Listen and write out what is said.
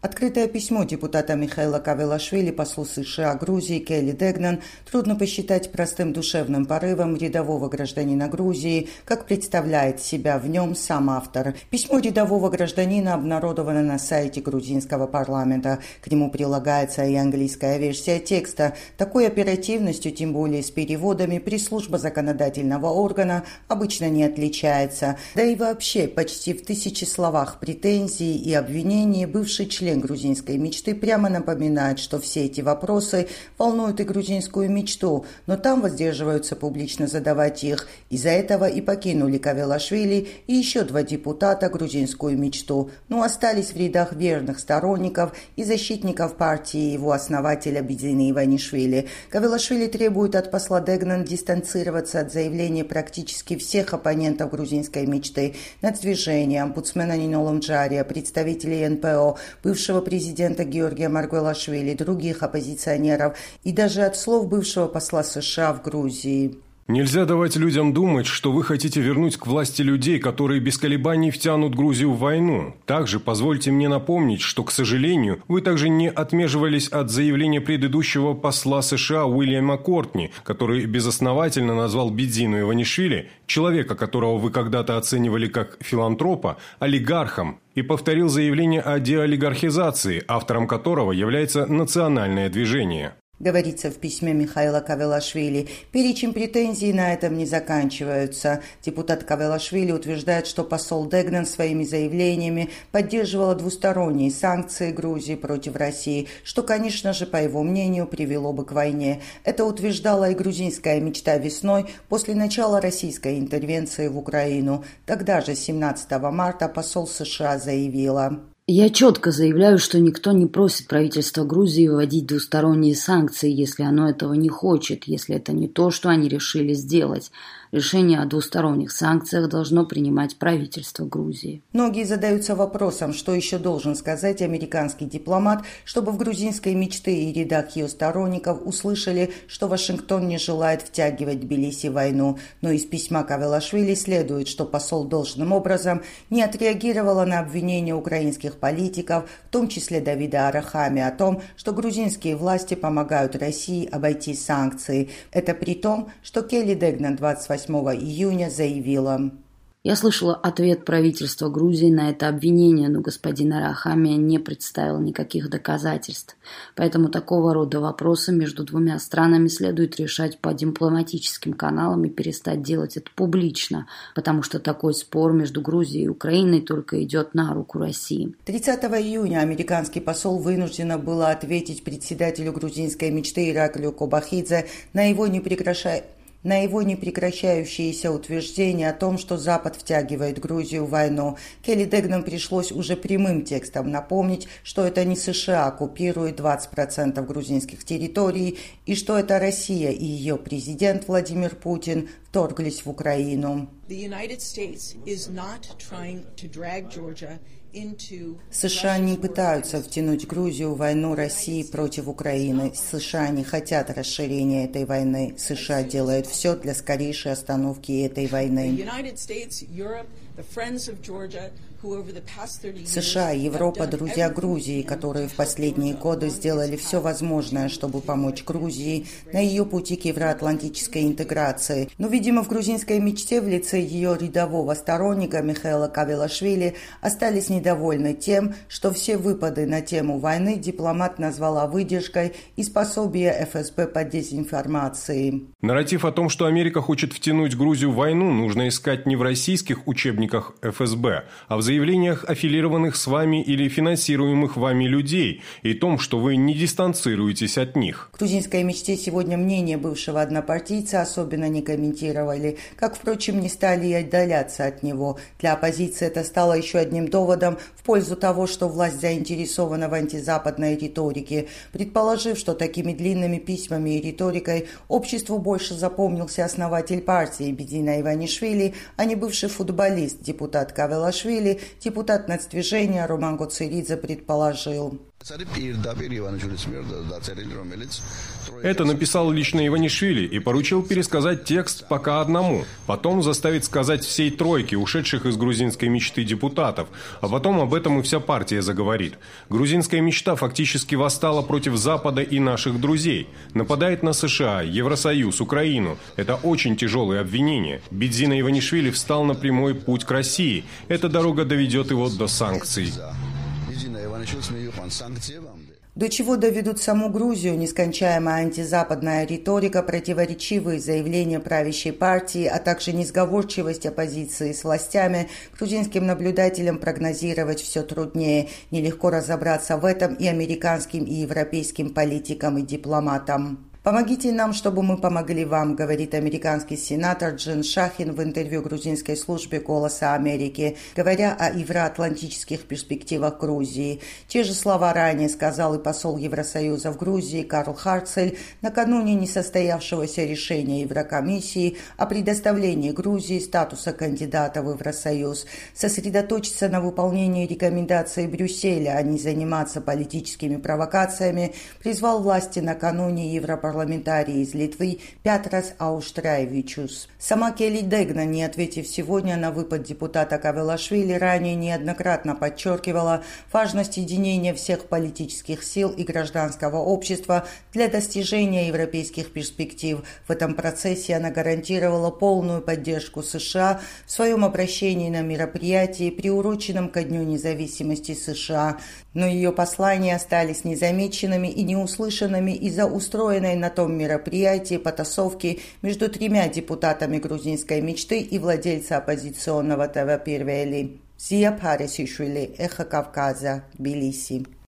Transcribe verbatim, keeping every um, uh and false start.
Открытое письмо депутата Михаила Кавелашвили послу США Грузии Келли Дегнан трудно посчитать простым душевным порывом рядового гражданина Грузии, как представляет себя в нем сам автор. Письмо рядового гражданина обнародовано на сайте грузинского парламента. К нему прилагается и английская версия текста. Такой оперативностью, тем более с переводами, пресс-служба законодательного органа обычно не отличается. Да и вообще, почти в тысячи словах претензий и обвинений бывший член грузинской мечты прямо напоминает, что все эти вопросы волнуют и грузинскую мечту, но там воздерживаются публично задавать их. Из-за этого и покинули Кавелашвили и еще два депутата грузинскую мечту, но остались в рядах верных сторонников и защитников партии его основателя Бидзина Иванишвили. Кавелашвили требует от посла Дегнан дистанцироваться от заявлений практически всех оппонентов грузинской мечты, нацдвижения, омбудсмена Нино Ломджария, представителей эн пэ о, бывшего президента Георгия Маргвелашвили, других оппозиционеров и даже от слов бывшего посла США в Грузии. Нельзя давать людям думать, что вы хотите вернуть к власти людей, которые без колебаний втянут Грузию в войну. Также позвольте мне напомнить, что, к сожалению, вы также не отмеживались от заявления предыдущего посла США Уильяма Кортни, который безосновательно назвал Бидзину Иванишвили, человека, которого вы когда-то оценивали как филантропа, олигархом, и повторил заявление о деолигархизации, автором которого является национальное движение. Говорится в письме Михаила Кавелашвили. Перечень претензий на этом не заканчиваются. Депутат Кавелашвили утверждает, что посол Дегнан своими заявлениями поддерживала двусторонние санкции Грузии против России, что, конечно же, по его мнению, привело бы к войне. Это утверждала и грузинская мечта весной после начала российской интервенции в Украину. Тогда же, семнадцатого марта, посол США заявила: «Я четко заявляю, что никто не просит правительство Грузии вводить двусторонние санкции, если оно этого не хочет, если это не то, что они решили сделать. Решение о двусторонних санкциях должно принимать правительство Грузии». Многие задаются вопросом, что еще должен сказать американский дипломат, чтобы в грузинской мечте и рядах ее сторонников услышали, что Вашингтон не желает втягивать Тбилиси в войну. Но из письма Кавелашвили следует, что посол должным образом не отреагировала на обвинения украинских политиков, в том числе Давида Арахами, о том, что грузинские власти помогают России обойти санкции. Это при том, что Келли Дегнан двадцать восьмого июня заявила: «Я слышала ответ правительства Грузии на это обвинение, но господин Арахами не представил никаких доказательств. Поэтому такого рода вопросы между двумя странами следует решать по дипломатическим каналам и перестать делать это публично, потому что такой спор между Грузией и Украиной только идет на руку России». тридцатого июня американский посол вынуждена была ответить председателю грузинской мечты Ираклию Кобахидзе на его непрекращающий на его непрекращающиеся утверждения о том, что Запад втягивает Грузию в войну. Келли Дегнан пришлось уже прямым текстом напомнить, что это не США оккупирует двадцать процентов грузинских территорий и что это Россия и ее президент Владимир Путин вторглись в Украину. США не пытаются втянуть Грузию в войну России против Украины. США не хотят расширения этой войны. США делают все для скорейшей остановки этой войны. США, Европа, друзья Грузии, которые в последние годы сделали все возможное, чтобы помочь Грузии на ее пути к евроатлантической интеграции. Но, видимо, в грузинской мечте в лице ее рядового сторонника Михаила Кавелашвили остались недовольны тем, что все выпады на тему войны дипломат назвала выдержкой и способие эф эс бэ по дезинформации. Нарратив о том, что Америка хочет втянуть Грузию в войну, нужно искать не в российских учебниках эф эс бэ, а в заявлениях аффилированных с вами или финансируемых вами людей и том, что вы не дистанцируетесь от них. В грузинской мечте сегодня мнение бывшего однопартийца особенно не комментировали, как, впрочем, не стали и отдаляться от него. Для оппозиции это стало еще одним доводом в пользу того, что власть заинтересована в антизападной риторике, предположив, что такими длинными письмами и риторикой обществу больше запомнился основатель партии Бидзина Иванишвили, а не бывший футболист, депутат Кавелашвили, депутат нацдвижения Роман Гоцеридзе предположил. Это написал лично Иванишвили и поручил пересказать текст пока одному, потом заставить сказать всей тройке ушедших из грузинской мечты депутатов, а потом об этом и вся партия заговорит. Грузинская мечта фактически восстала против Запада и наших друзей. Нападает на США, Евросоюз, Украину. Это очень тяжелые обвинения. Бидзина Иванишвили встал на прямой путь к России. Эта дорога доведет его до санкций. До чего доведут саму Грузию нескончаемая антизападная риторика, противоречивые заявления правящей партии, а также несговорчивость оппозиции с властями, грузинским наблюдателям прогнозировать все труднее. Нелегко разобраться в этом и американским, и европейским политикам и дипломатам. «Помогите нам, чтобы мы помогли вам», говорит американский сенатор Джин Шахин в интервью грузинской службе «Голоса Америки», говоря о евроатлантических перспективах Грузии. Те же слова ранее сказал и посол Евросоюза в Грузии Карл Харцель накануне несостоявшегося решения Еврокомиссии о предоставлении Грузии статуса кандидата в Евросоюз. Сосредоточиться на выполнении рекомендаций Брюсселя, а не заниматься политическими провокациями, призвал власти накануне Европарламента. Парламентарий из Литвы Пятрас Ауштрайвичус. Сама Келли Дегнан, не ответив сегодня на выпад депутата Кавелашвили, ранее неоднократно подчеркивала важность единения всех политических сил и гражданского общества для достижения европейских перспектив. В этом процессе она гарантировала полную поддержку США в своем обращении на мероприятии, приуроченном ко Дню независимости США. Но ее послания остались незамеченными и неуслышанными из-за устроенной на том мероприятии потасовки между тремя депутатами грузинской мечты и владельца оппозиционного ТВ «Первели». Зия Парисишвили, Эхо Кавказа, Тбилиси.